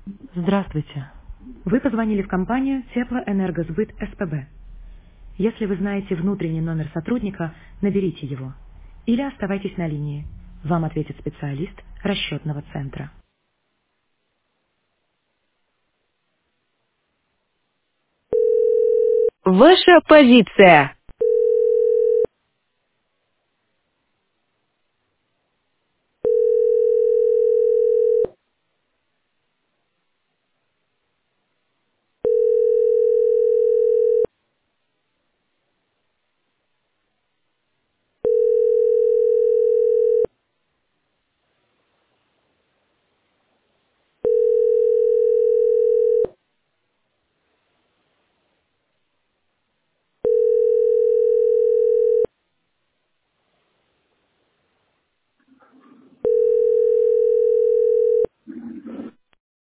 Здравствуйте. Вы позвонили в компанию Теплоэнергосбыт СПБ. Если вы знаете внутренний номер сотрудника, наберите его. Или оставайтесь на линии. Вам ответит специалист расчетного центра. Ваша позиция.